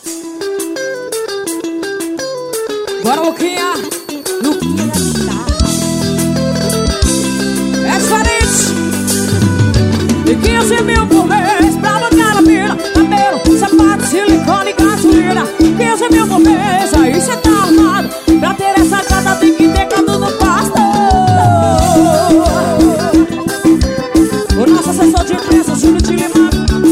Bora, Luquinha. Luquinha da guitarra. É diferente. E 15 mil por mês pra bancar a pira, cabelo, sapato, silicone e gasolina. 15 mil por mês, aí cê tá armado. Pra ter essa casa tem que ter canto no pasto. O nosso assessor de imprensa, Júlio de Lima.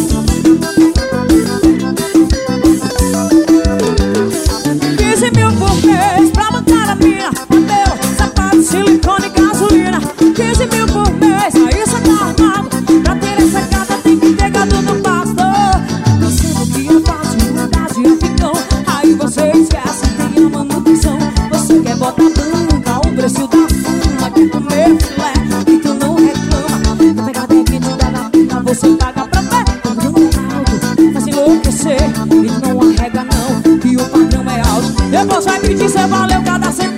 15 mil por mês pra bancar a pira, cabelo, sapato, silicone e gasolina. 15 mil por mês, aí cê tá armado. Pra ter essa casa tem que ter gado no pasto. Você não que eu faço humildade e aficão. Aí você esquece que tem a manutenção. Você quer botar banca, o preço da fuma. Quer comer filé e tu não reclama. Quer pegar depende da pica, você paga pra pé. Não é alto, faz enlouquecer. E não arrega não, que o padrão é alto. Depois vai me dizer valeu cada centavo.